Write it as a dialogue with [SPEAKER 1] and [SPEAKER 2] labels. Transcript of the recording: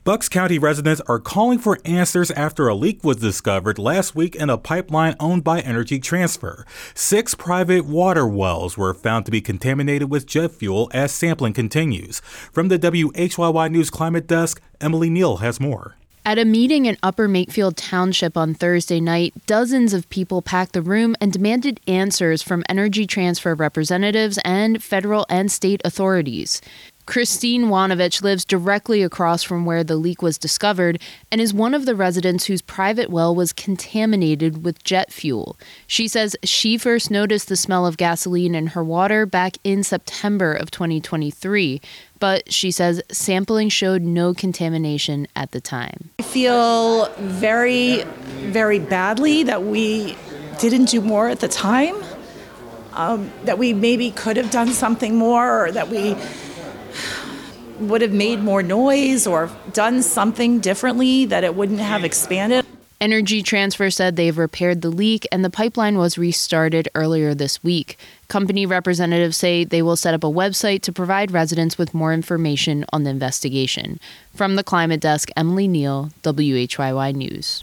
[SPEAKER 1] Bucks County residents are calling for answers after a leak was discovered last week in a pipeline owned by Energy Transfer. 6 private water wells were found to be contaminated with jet fuel as sampling continues. From the WHYY News Climate Desk, Emily Neal has more.
[SPEAKER 2] At a meeting in Upper Makefield Township on Thursday night, dozens of people packed the room and demanded answers from Energy Transfer representatives and federal and state authorities. Christine Wanovich lives directly across from where the leak was discovered and is one of the residents whose private well was contaminated with jet fuel. She says she first noticed the smell of gasoline in her water back in September of 2023, but she says sampling showed no contamination at the time.
[SPEAKER 3] I feel very, very badly that we didn't do more at the time, that we maybe could have done something more, or that we would have made more noise or done something differently, that it wouldn't have expanded.
[SPEAKER 2] Energy Transfer said they've repaired the leak and the pipeline was restarted earlier this week. Company representatives say they will set up a website to provide residents with more information on the investigation. From the Climate Desk, Emily Neal, WHYY News.